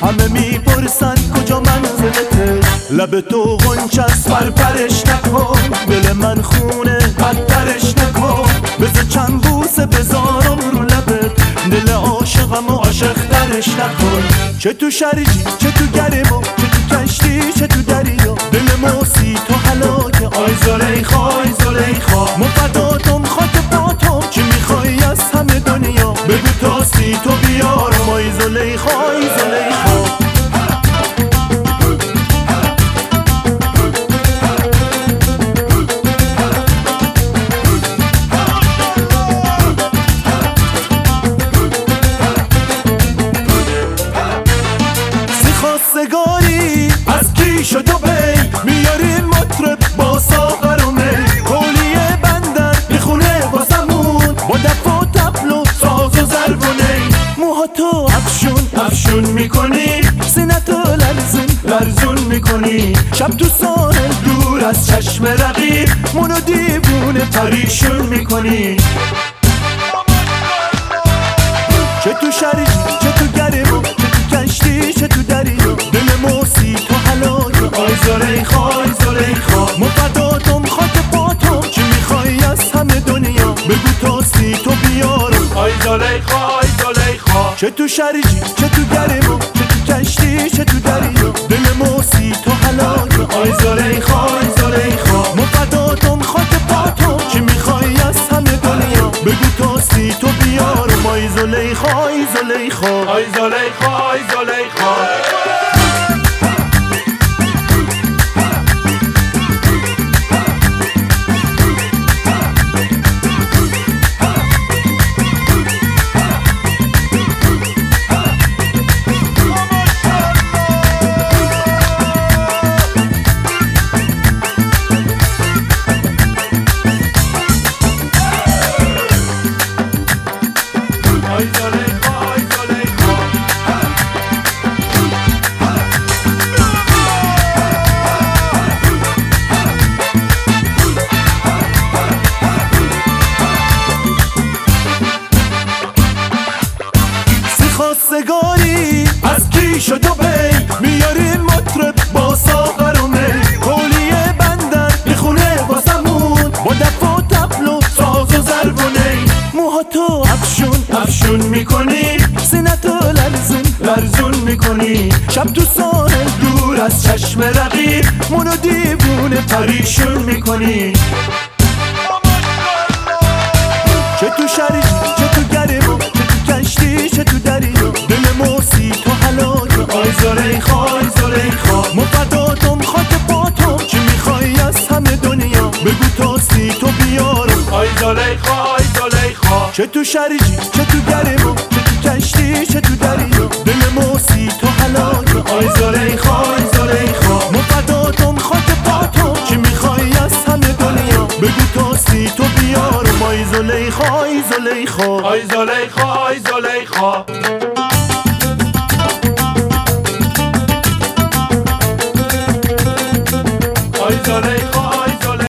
همه میپرسن کجا منزلته، لب تو غنچست پرپرش نکن، دل من خونه بدترش نکن، بذار چند بوسه بذارم رو لبت، دل عاشقم و عاشق ترش نکن. چه تو شرجی چه تو گرما، چه تو کشتی چه تو دریا، دل موسی تو هلاکه. آی زلیخا آی زلیخا، مفداتم خاک پاتم، چی میخوای از همه دنیا بگو تاستی تو بیارم. آی زلیخا آی زلیخا. خواستگاری از کی شد و بی، میارین مطرب با ساغر و می، کولیه بندر میخونه واسمون با دف و طبل و ساز و ضرب و نی. موهاتو افشون میکنی، سینتو لرزون میکنی، شب تو ساحل دور از چشم رقیب منو دیوونه پریشون میکنی. چه تو شرجی چه تو گرما، چه تو کشتی چه تو دریا، دل موسی تو هلاکه. آی زلیخا آی زلیخا، مفداتم خاک پاتم، چی میخوای از همه دنیا بگو تاستی تو بیارم. آی زلیخا آی زلیخا. چه تو شرجی چه تو گرما، چه تو کشتی چه تو دریا، دل موسی تو هلاکه. آی زلیخا آی زلیخا، مفداتم خاک پاتم، چی میخوای از همه دنیا بگو تاستی تو بیارم. آی زلیخا آی زلیخا. آی زلیخا آی زلیخا. خواستگاری از کی شد و بی، میارین مطرب با ساغر و می، کولیه بندر میخونه واسمون با دف و طبل و ساز و ضرب و نی. موهاتو افشون میکنی، سینتو لرزون میکنی، شب تو ساحل دور از چشم رقیب منو دیوونه پریشون میکنی. چه تو شرجی چه تو گرما، چه تو کشتی چه تو دریا، دل موسی تو هلاکه. آی زلیخا آی زلیخا، مفداتم خاک پاتم، چی میخوای از همه دنیا بگو تاستی تو بیارم. آی زلیخا آی زلیخا. چه تو شرجی چه تو گرما، چه تو کشتی چه تو دریا، دل موسی تو هلاکه. آی زلیخا آی زلیخا، مفداتم خاک پاتم، چی میخوای از همه دنیا بگو تاستی تو بیارم. آی زلیخا آی زلیخا. آی زلیخا آی زلیخا. آی زلیخا